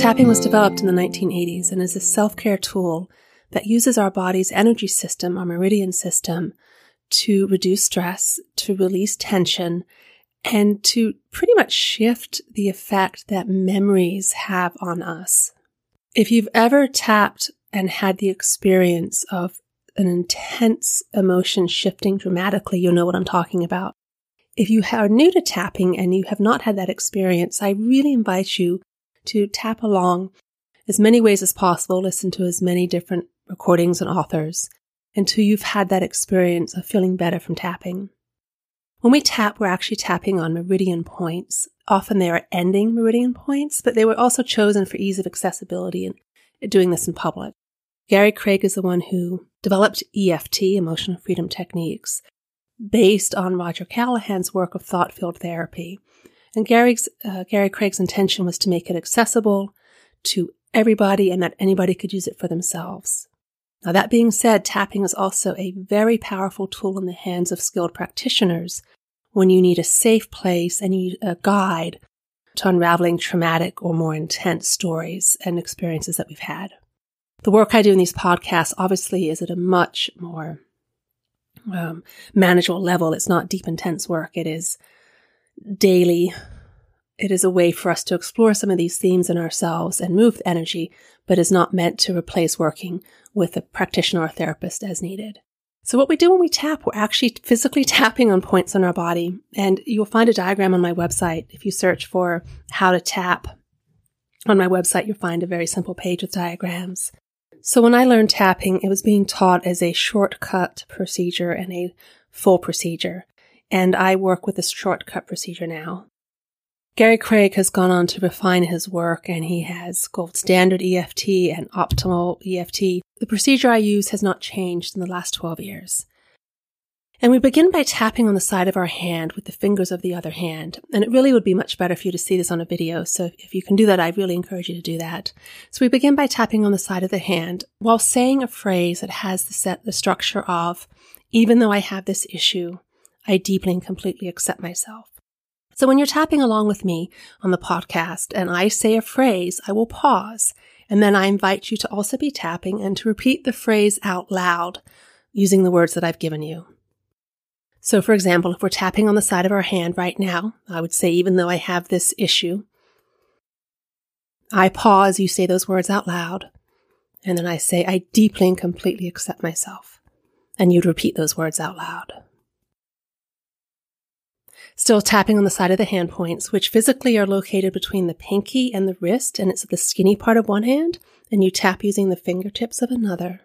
Tapping was developed in the 1980s and is a self-care tool that uses our body's energy system, our meridian system, to reduce stress, to release tension, and to pretty much shift the effect that memories have on us. If you've ever tapped and had the experience of an intense emotion shifting dramatically, you'll know what I'm talking about. If you are new to tapping and you have not had that experience, I really invite you to tap along as many ways as possible, listen to as many different recordings and authors until you've had that experience of feeling better from tapping. When we tap, we're actually tapping on meridian points. Often they are ending meridian points, but they were also chosen for ease of accessibility and doing this in public. Gary Craig is the one who developed EFT, Emotional Freedom Techniques, based on Roger Callahan's work of thought field therapy. And Gary Craig's intention was to make it accessible to everybody and that anybody could use it for themselves. Now, that being said, tapping is also a very powerful tool in the hands of skilled practitioners when you need a safe place and you need a guide to unraveling traumatic or more intense stories and experiences that we've had. The work I do in these podcasts obviously is at a much more manageable level. It's not deep, intense work. It is daily. It is a way for us to explore some of these themes in ourselves and move energy, but is not meant to replace working with a practitioner or therapist as needed. So what we do when we tap, we're actually physically tapping on points on our body. And you'll find a diagram on my website. If you search for how to tap on my website, you'll find a very simple page with diagrams. So when I learned tapping, it was being taught as a shortcut procedure and a full procedure. And I work with a shortcut procedure now. Gary Craig has gone on to refine his work, and he has gold standard EFT and optimal EFT. The procedure I use has not changed in the last 12 years. And we begin by tapping on the side of our hand with the fingers of the other hand. And it really would be much better for you to see this on a video. So if you can do that, I really encourage you to do that. So we begin by tapping on the side of the hand while saying a phrase that has the structure of, even though I have this issue, I deeply and completely accept myself. So when you're tapping along with me on the podcast and I say a phrase, I will pause. And then I invite you to also be tapping and to repeat the phrase out loud using the words that I've given you. So for example, if we're tapping on the side of our hand right now, I would say, even though I have this issue, I pause, you say those words out loud. And then I say, I deeply and completely accept myself. And you'd repeat those words out loud. Still tapping on the side of the hand points, which physically are located between the pinky and the wrist, and it's the skinny part of one hand, and you tap using the fingertips of another.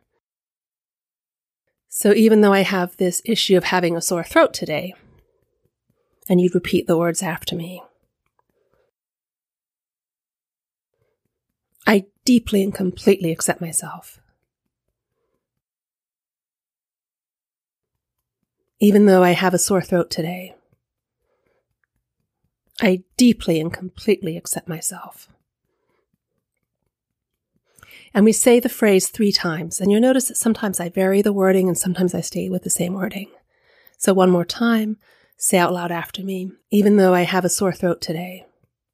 So even though I have this issue of having a sore throat today, and you'd repeat the words after me. I deeply and completely accept myself. Even though I have a sore throat today, I deeply and completely accept myself. And we say the phrase 3 times, and you'll notice that sometimes I vary the wording and sometimes I stay with the same wording. So one more time, say out loud after me, even though I have a sore throat today,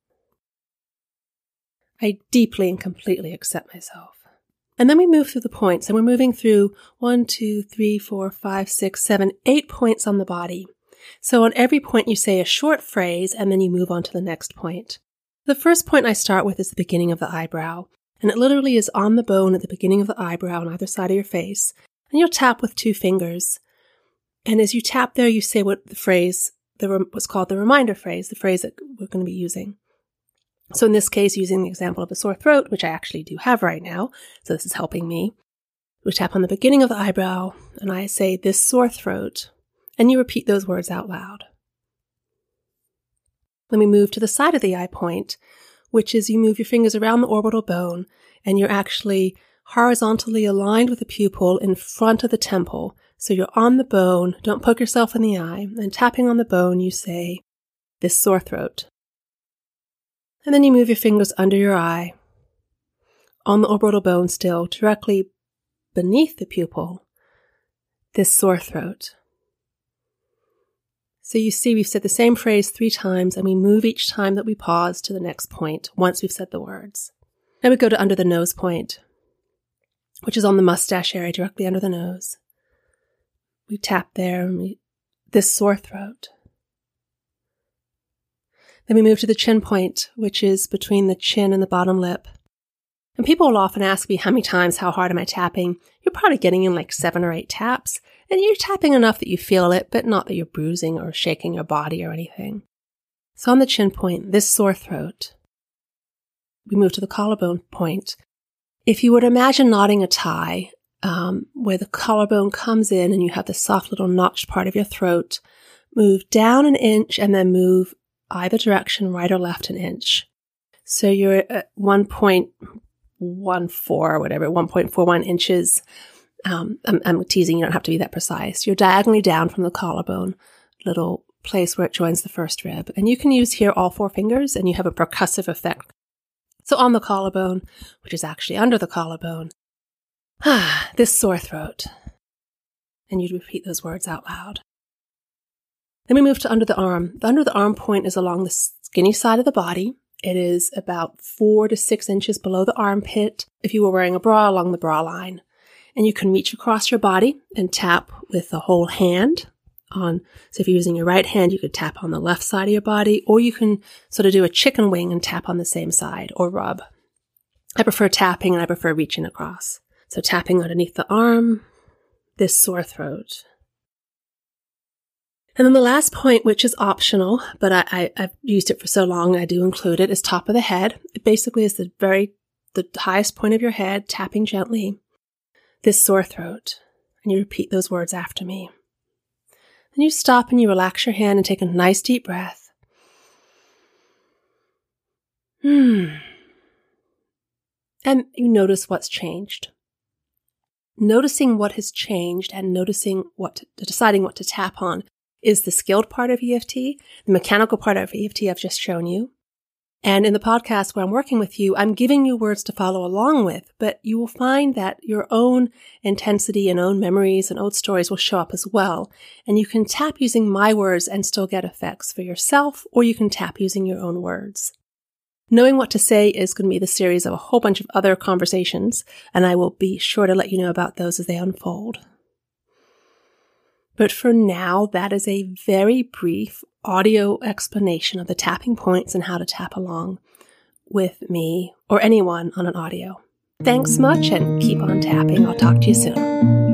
I deeply and completely accept myself. And then we move through the points, and we're moving through 1, 2, 3, 4, 5, 6, 7, 8 points on the body. So on every point you say a short phrase and then you move on to the next point. The first point I start with is the beginning of the eyebrow, and it literally is on the bone at the beginning of the eyebrow on either side of your face, and you'll tap with 2 fingers. And as you tap there, you say what the phrase, what's called the reminder phrase, the phrase that we're going to be using. So in this case, using the example of a sore throat, which I actually do have right now, so this is helping me. We tap on the beginning of the eyebrow, and I say, this sore throat, and you repeat those words out loud. Then we move to the side of the eye point, which is you move your fingers around the orbital bone, and you're actually horizontally aligned with the pupil in front of the temple. So you're on the bone, don't poke yourself in the eye, and tapping on the bone, you say, this sore throat. And then you move your fingers under your eye, on the orbital bone still, directly beneath the pupil, this sore throat. So you see we've said the same phrase 3 times, and we move each time that we pause to the next point once we've said the words. Now we go to under the nose point, which is on the mustache area directly under the nose. We tap there, and this sore throat. Then we move to the chin point, which is between the chin and the bottom lip. And people will often ask me, how hard am I tapping? You're probably getting in like 7 or 8 taps, and you're tapping enough that you feel it, but not that you're bruising or shaking your body or anything. So on the chin point, this sore throat. We move to the collarbone point. If you would imagine knotting a tie, where the collarbone comes in and you have the soft little notched part of your throat, move down an inch and then move either direction, right or left, an inch. So you're at 1.14 or whatever, 1.41 inches. I'm teasing, you don't have to be that precise. You're diagonally down from the collarbone, little place where it joins the first rib. And you can use here all 4 fingers and you have a percussive effect. So on the collarbone, which is actually under the collarbone, this sore throat. And you'd repeat those words out loud. Then we move to under the arm. The under the arm point is along the skinny side of the body. It is about 4 to 6 inches below the armpit if you were wearing a bra, along the bra line. And you can reach across your body and tap with the whole hand on. So if you're using your right hand, you could tap on the left side of your body, or you can sort of do a chicken wing and tap on the same side, or rub. I prefer tapping and I prefer reaching across. So tapping underneath the arm, this sore throat. And then the last point, which is optional, but I've used it for so long, I do include it, is top of the head. It basically is the highest point of your head, tapping gently, this sore throat. And you repeat those words after me. Then you stop and you relax your hand and take a nice deep breath. And you notice what's changed. Noticing what has changed and deciding what to tap on is the skilled part of EFT. The mechanical part of EFT I've just shown you. And in the podcast where I'm working with you, I'm giving you words to follow along with, but you will find that your own intensity and own memories and old stories will show up as well. And you can tap using my words and still get effects for yourself, or you can tap using your own words. Knowing what to say is going to be the series of a whole bunch of other conversations, and I will be sure to let you know about those as they unfold. But for now, that is a very brief audio explanation of the tapping points and how to tap along with me or anyone on an audio. Thanks much and keep on tapping. I'll talk to you soon.